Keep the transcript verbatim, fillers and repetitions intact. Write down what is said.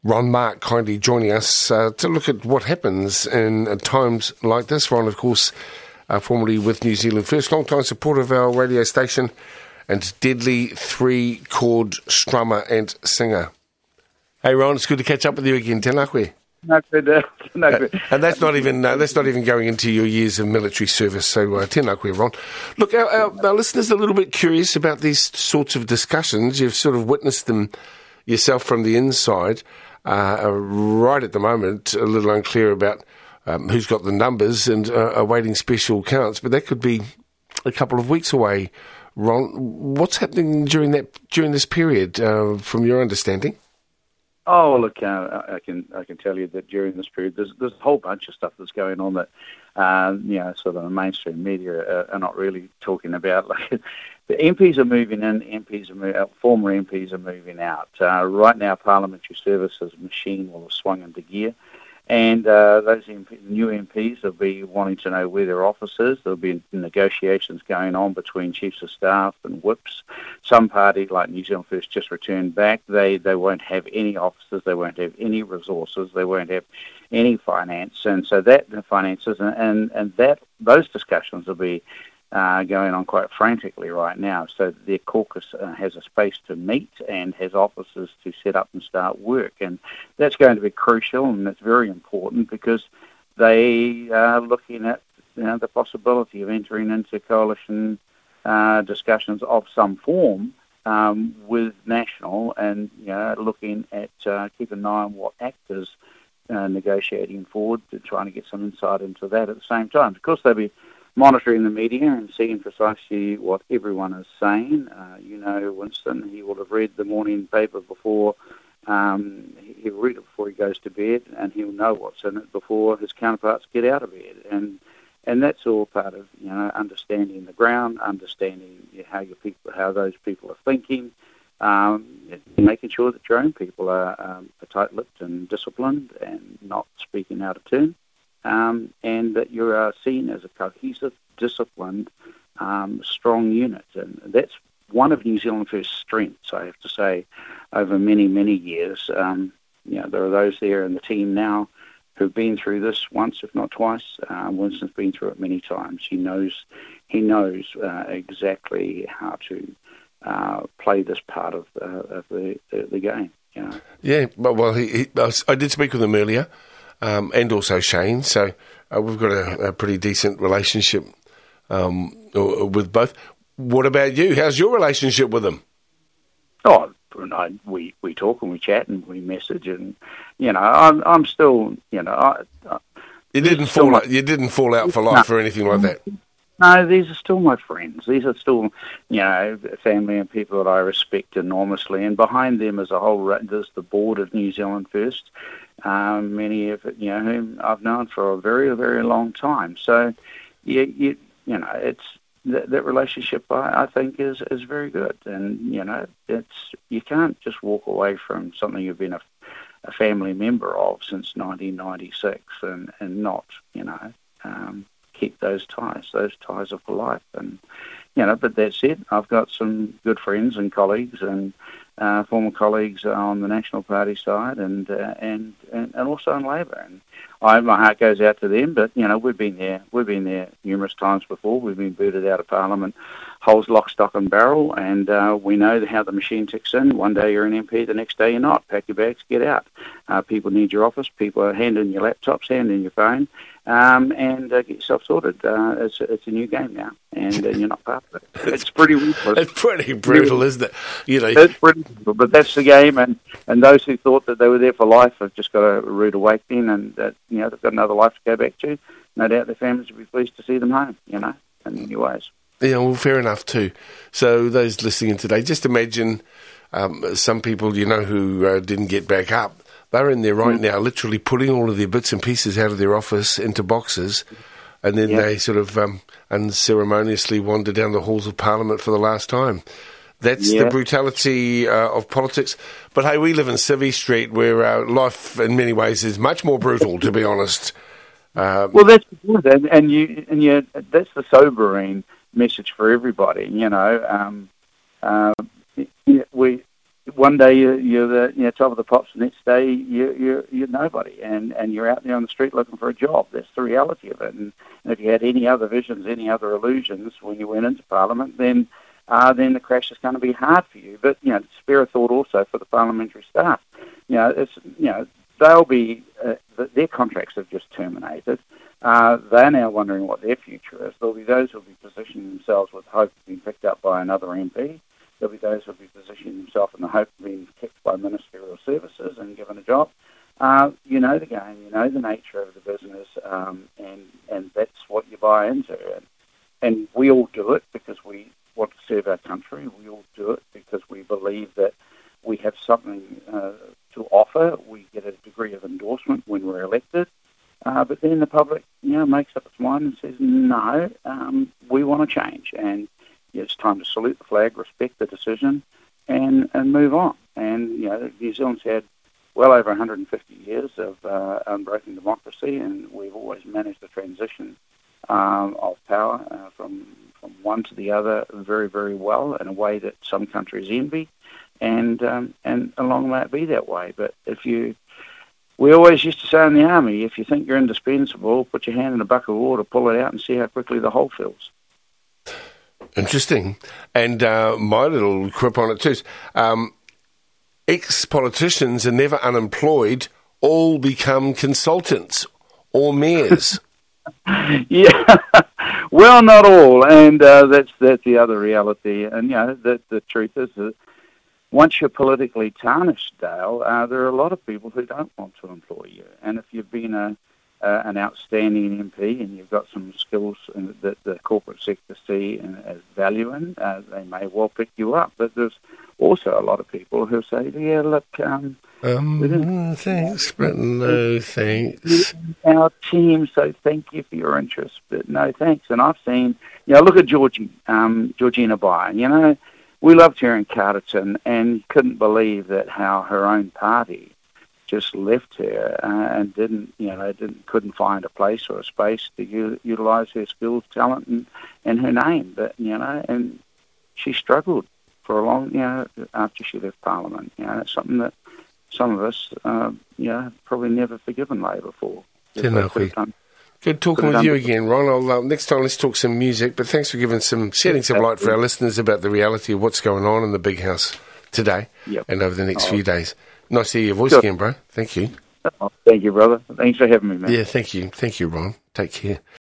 Ron Mark kindly joining us uh, to look at what happens in uh, times like this. Ron, of course, uh, formerly with New Zealand First, long-time supporter of our radio station and deadly three-chord strummer and singer. Hey, Ron, it's good to catch up with you again. Tēnā koe. No good, uh, no good. Uh, and that's not even uh, that's not even going into your years of military service. So, uh, tēnā koe, Ron. Look, our, our, our listeners are a little bit curious about these sorts of discussions. You've sort of witnessed them yourself from the inside. Uh, right at the moment, a little unclear about um, who's got the numbers and uh, awaiting special counts, but that could be a couple of weeks away. Ron, what's happening during that during this period, uh, from your understanding? Oh, look, uh, I can I can tell you that during this period, there's there's a whole bunch of stuff that's going on that, uh, you know, sort of the mainstream media are, are not really talking about. Like, the M Ps are moving in, M Ps are move, uh, former M Ps are moving out. Uh, right now, parliamentary services machine will have swung into gear, and uh, those M P, new M Ps will be wanting to know where their office is. There'll be negotiations going on between chiefs of staff and whips. Some party, like New Zealand First, just returned back. They they won't have any officers. They won't have any resources. They won't have any finance, and so that the finances and and, and that those discussions will be Uh, going on quite frantically right now. So their caucus uh, has a space to meet and has offices to set up and start work. And that's going to be crucial, and it's very important because they are looking at, you know, the possibility of entering into coalition uh, discussions of some form um, with National, and, you know, looking at uh, keep an eye on what actors uh, negotiating forward, to trying to get some insight into that at the same time. Of course, they'll be monitoring the media and seeing precisely what everyone is saying. Uh, you know, Winston, he will have read the morning paper before, um, he'll read it before he goes to bed, and he'll know what's in it before his counterparts get out of bed. And and that's all part of, you know, understanding the ground, understanding how your people, how those people are thinking, um, making sure that your own people are, um, are tight-lipped and disciplined and not speaking out of turn. Um, and that you are seen as a cohesive, disciplined, um, strong unit. And that's one of New Zealand First's strengths, I have to say, over many, many years. Um, you know, there are those there in the team now who've been through this once, if not twice. Uh, Winston's been through it many times. He knows he knows uh, exactly how to uh, play this part of, uh, of the, the, the game. You know? Yeah, well, he, he, I did speak with him earlier. Um, and also Shane, so uh, we've got a, a pretty decent relationship um, with both. What about you? How's your relationship with them? Oh, I, we we talk and we chat and we message, and you know, I'm I'm still, you know, I, I, you didn't fall my, out, you didn't fall out for life no, or anything like that. No, these are still my friends. These are still, you know, family and people that I respect enormously. And behind them is a whole, there's the board of New Zealand First. Um, many of you know whom I've known for a very, very long time. So, you you, you know, it's that, that relationship. I, I think is is very good, and you know, it's you can't just walk away from something you've been a, a family member of since nineteen ninety-six, and and not, you know, um, keep those ties. Those ties are for life, and you know. But that said, I've got some good friends and colleagues and. Uh, former colleagues on the National Party side and uh, and, and and also in Labor, and I, my heart goes out to them. But you know, we've been there, we've been there numerous times before. We've been booted out of Parliament, holes lock, stock, and barrel, and uh, we know how the machine ticks in. One day you're an M P, the next day you're not. Pack your bags, get out. Uh, people need your office. People are handing your laptops, handing your phone, um, and uh, get yourself sorted. Uh, it's it's a new game now, and uh, you're not part of it. It's pretty ruthless. It's pretty brutal, isn't it? You know, it's pretty brutal, but that's the game, and, and those who thought that they were there for life have just got a rude awakening, and that, you know, they've got another life to go back to. No doubt their families will be pleased to see them home, you know, in many ways. Yeah, well, fair enough too. So those listening in today, just imagine um, some people, you know, who uh, didn't get back up. They're in there right mm. now, literally pulling all of their bits and pieces out of their office into boxes, and then yep. they sort of um, unceremoniously wander down the halls of Parliament for the last time. That's yep. the brutality uh, of politics. But hey, we live in Civvy Street, where uh, life in many ways is much more brutal, to be honest. Um, well, that's good, and, and you and you, that's the sobering message for everybody. You know, um, uh, we one day you're, you're the you know, top of the pops, the next day you're, you're, you're nobody, and, and you're out there on the street looking for a job. That's the reality of it. And, and if you had any other visions, any other illusions when you went into Parliament, then uh, then the crash is going to be hard for you. But, you know, spare a thought also for the parliamentary staff. You know, it's, you know, they'll be, uh, their contracts have just terminated. Uh, they're now wondering what their future is. There'll be those who will be positioning themselves with hope of being picked up by another M P. There'll be those who will be positioning themselves in the hope of being picked by ministerial services and given a job. Uh, you know the game, you know the nature of the business, um, and, and that's what you buy into. And, and we all do it because we want to serve our country. We all do it because we believe that we have something uh, to offer. We get a degree of endorsement when we're elected. Uh, but then the public, you know, makes up its mind and says, no, um, we want to change. And yeah, it's time to salute the flag, respect the decision, and, and move on. And, you know, New Zealand's had well over one hundred fifty years of uh, unbroken democracy, and we've always managed the transition um, of power uh, from from one to the other very, very well in a way that some countries envy, and um, and along may it be that way. But if you, we always used to say in the army, if you think you're indispensable, put your hand in a bucket of water, pull it out, and see how quickly the hole fills. Interesting. And uh, my little quip on it too is, um, ex-politicians are never unemployed, all become consultants or mayors. Yeah, well, not all, and uh, that's that's the other reality. And you know, the the truth is that once you're politically tarnished, Dale, uh, there are a lot of people who don't want to employ you. And if you've been a uh, an outstanding M P and you've got some skills that the corporate sector see as value in, uh, they may well pick you up. But there's also a lot of people who say, "Yeah, look." Um, Um, thanks, but no thanks. Our team, so thank you for your interest, but no thanks. And I've seen, you know, look at Georgie, um, Georgina Byrne. You know, we loved her in Carterton and couldn't believe that how her own party just left her uh, and didn't, you know, didn't couldn't find a place or a space to u- utilise her skills, talent, and, and her name. But you know, and she struggled for a long, you know, after she left Parliament. You know, it's something that some of us, uh, you know, probably never forgiven Labor for. Good talking with you again, Ron. I'll, uh, next time let's talk some music, but thanks for giving some, shedding some light for our listeners about the reality of what's going on in the big house today yep. and over the next oh. few days. Nice to hear your voice sure. again, bro. Thank you. Oh, thank you, brother. Thanks for having me, man. Yeah, thank you. Thank you, Ron. Take care.